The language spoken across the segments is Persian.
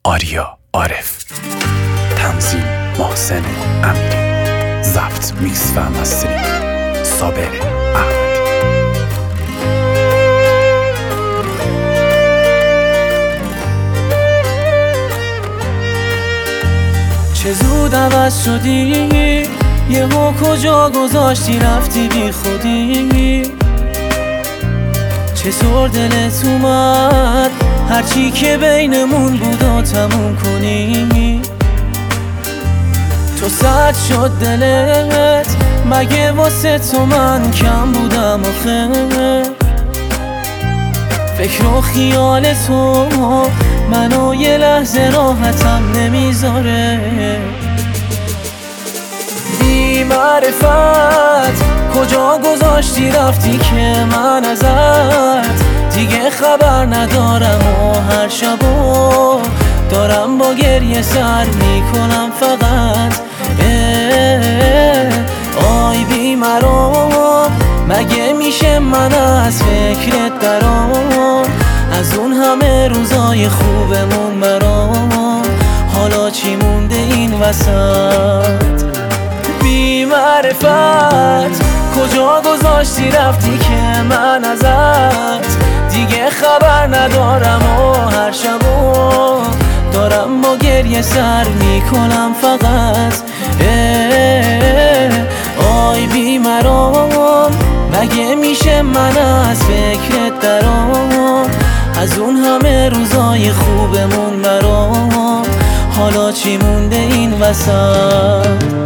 آریا عارف، تنظیم محسن امیری، ضبط میکس و مسترینگ صابر احمدی. چه زود عوض شدی، یهو کجا گذاشتی رفتی بی خودی. چطور دلت اومد هرچی که بینمون بود و تموم کنی. تو سرد شد دلت، مگه واسه تو من کم بودم آخه؟ فکر و خیال تو منو یه لحظه راحتم نمیذاره. بی معرفت کجا گذاشتی رفتی که من ازت دیگه خبر ندارم و هر شبو دارم با گریه سر میکنم فقط. آی بی مرام، مگه میشه من از فکرت درام؟ از اون همه روزای خوبمون برام حالا چی مونده این وسط؟ بی معرفت کجا گذاشتی رفتی که من ازت دیگه خبر ندارم و هر شبو دارم با گریه سر میکنم فقط. آی بی مرام، مگه میشه من از فکرت درام؟ از اون همه روزای خوبمون برام حالا چی مونده این وسط؟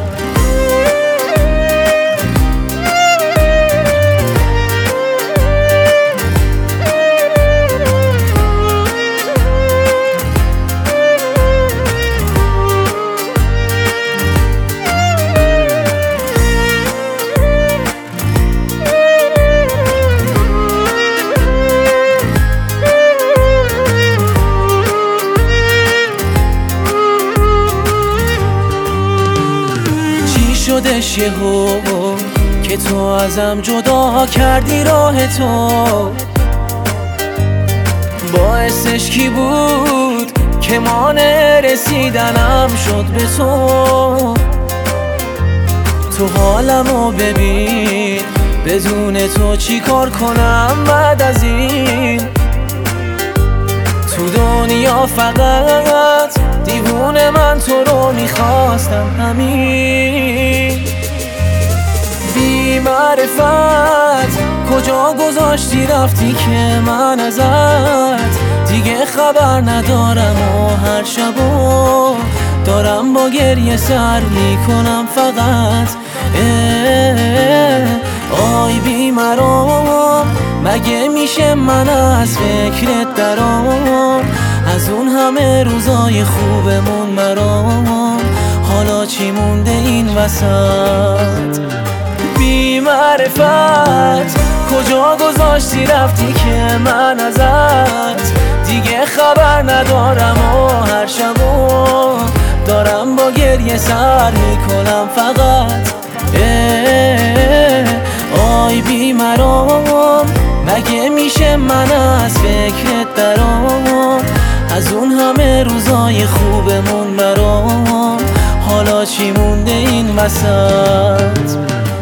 شدش یهو که تو ازم جدا کردی راه تو؟ باعثش کی بود که مانع رسیدنم شد به تو؟ تو حالمو ببین، بدون تو چی کار کنم بعد از این؟ تو دنیا فقط دیوونه من تو رو میخواستم همین. بی معرفت کجا گذاشتی رفتی که من ازت دیگه خبر ندارم و هر شبو دارم با گریه سر میکنم فقط. آی بی مرام، مگه میشه من از فکرت درام؟ از اون همه روزای خوبمون برام حالا چی مونده این وسط؟ بی معرفت کجا گذاشتی رفتی که من ازت دیگه خبر ندارم و هر شبو دارم با گریه سر میکنم فقط. آی بی مرام، مگه میشه من از فکرت درام؟ از اون همه روزای خوبمون برام حالا چی مونده این وسط؟